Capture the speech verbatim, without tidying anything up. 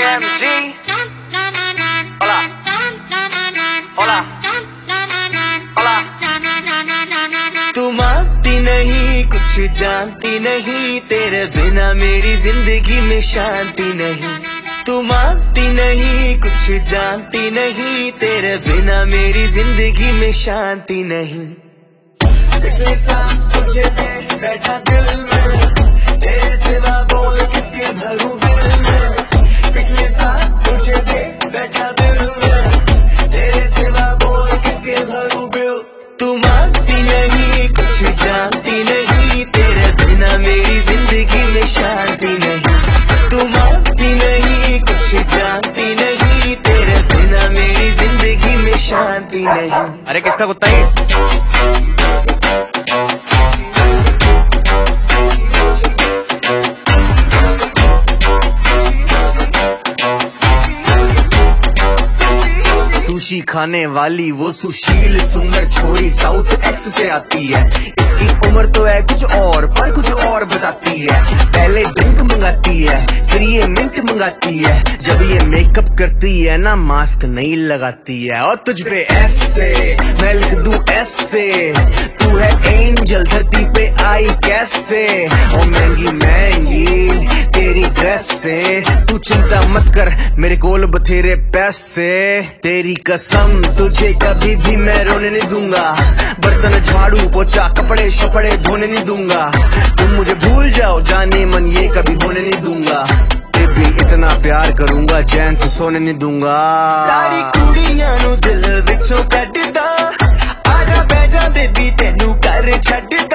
M G. Hola. Hola. Hola. तू मानती नहीं, कुछ जानती नहीं, तेरे बिना मेरी जिंदगी में शांति नहीं। तू मानती नहीं, कुछ जानती नहीं, तेरे बिना मेरी जिंदगी में शांति नहीं। पिछले साल तुझे देख बैठा दिल में, तेरे सिवा बोल किसके भरूं दिल में। पिछले साल तुझे देख बैठा दिल में, तेरे सिवा बोल किसके भरूं दिल। तू मानती नहीं, कुछ जानती नहीं, तेरे बिना मेरी जिंदगी में शांति नहीं। तू मानती नहीं, कुछ जानती नहीं, तेरे बिना मेरी जिंदगी में शांति नहीं। अरे किसका कुत्ता है? सुशी खाने वाली वो सुशील सुंदर छोरी साउथ एक्स से आती है। इसकी उम्र तो है कुछ और, पर कुछ और बताती है। पहले ड्रिंक मंगाती है, फिर ये मिंट मंगाती है। जब ये मेकअप करती है ना, मास्क नहीं लगाती है। और तुझ पे एस से मैं लिख दूं एस से, तू है एंजल धरती पे आई कैसे। और महंगी महंगी तेरी ड्रेस से, तू चिंता मत कर मेरे कोल बथेरे पैसे। तेरी कसम तुझे कभी भी मैं रोने नहीं दूंगा, बर्तन झाड़ू पोछा कपड़े शपड़े धोने नहीं दूंगा। तुम मुझे भूल जाओ जाने मन, ये कभी होने नहीं दूंगा। बेबी इतना प्यार करूंगा, चैन से सोने नहीं दूंगा। सारी कुड़ियां नु दिल विचों कटदा, आजा बैजा बेबी तेनू कर छड्डदा।